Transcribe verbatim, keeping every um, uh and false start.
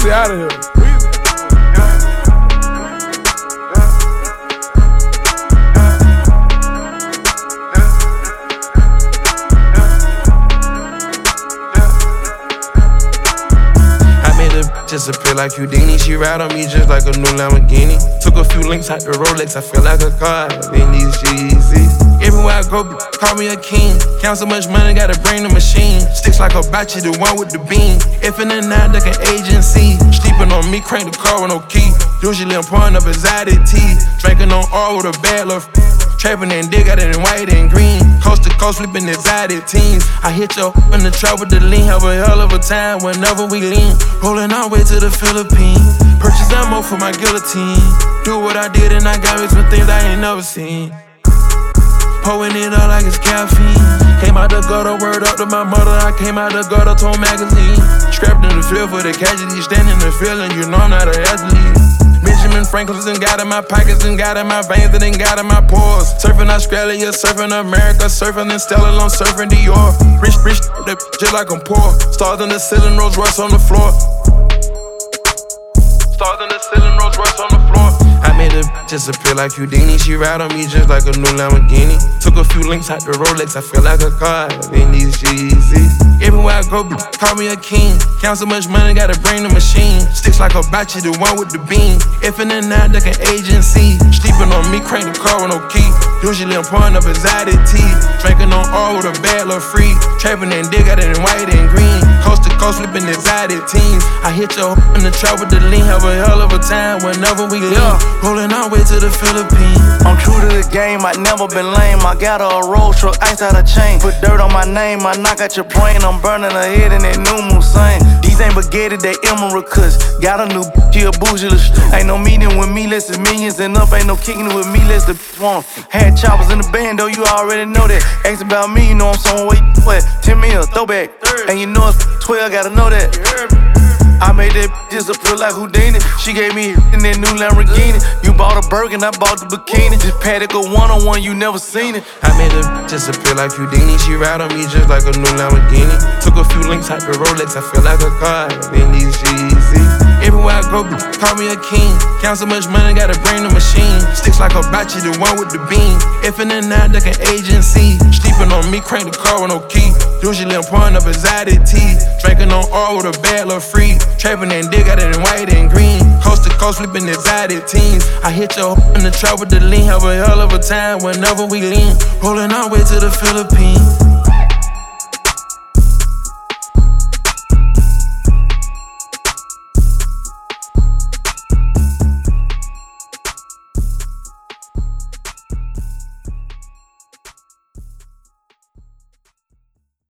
Weezy out of here. Disappear like Houdini. She ride on me just like a new Lamborghini. Took a few links out the Rolex, I feel like a car in these Yeezys. Everywhere I go, call me a king. Count so much money, gotta bring the machine. Sticks like a bachi, the one with the beam. If in the nine, like an agency. Sleeping on me, crank the car with no key. Usually I'm pouring up exotic tea. Drinking on all with a bad love. Trapping and dig, got it in white and green. Coast to coast, flipping exotic teams. I hit your in the trap with the lean. Have a hell of a time whenever we lean. Rolling our way to the Philippines. Purchase ammo for my guillotine. Do what I did and I got me some things I ain't never seen. Pouring it up like it's caffeine. Came out the gutter, word up to my mother. I came out the gutter, told magazine. Strapped in the field for the casualty. Standing in the field and you know I'm not an athlete. Benjamin Franklin's and got in my pockets and got in my veins and then got in my pores. Surfing Australia, surfing America, surfing in Stella, I'm surfing Dior. Rich, rich, just like I'm poor. Stars in the ceiling, Rolls Royce on the floor. Stars in the ceiling, Rolls Royce on the floor. I made her disappear like Houdini. She ride on me just like a new Lamborghini. Took a few links out the Rolex, I feel like a car in these Yeezys. Everywhere I go, call me a king. Count so much money, gotta bring the machine. Sticks like a bachi, the one with the beam. If in the nine, like an agency. Sleeping on me, crank the car with no key. Usually I'm pouring up exotic tea. Drinking on all with a bad love free. Trapping and dig, got it in white and green. Coast to coast, flipping exotic teams. I hit your in the trap with the lean. Have a hell of a time whenever we lean. Rolling our way to the Philippines. I'm true to the game, I never been lame. I got a road truck, ice out of chain. Put dirt on my name, I knock out your brain. I'm burning her head in that new Musain. These ain't baguette, they emerald cuts. Got a new bitch, she a bougie. Ain't no meeting with me, less than millions and up. Ain't no kicking it with me, less the bitch want. Had choppers in the band, though, you already know that. Ask about me, you know I'm somewhere where you at. ten mil, throwback. And you know it's twelve, gotta know that. I made that disappear like Houdini. She gave me in that new Lamborghini. You bought a Birkin, I bought the bikini. Just Paddock a one-on-one, you never seen it. I made her disappear like Houdini. She ride on me just like a new Lamborghini. Took a few links out the Rolex, I feel like a car in these Yeezys. Everywhere I go, call me a king. Count so much money, gotta bring the machine. Sticks like a bachi, the one with the beam. If in the nine, like an agency. Sleeping on me, crank the car with no key. Usually I'm pouring up exotic tea. Drinking on all with a bad love free. Trapping and dig, got it in white and green. Coast to coast, flipping exotic teams. I hit your in the trap with the lean. Have a hell of a time whenever we lean. Rolling our way to the Philippines.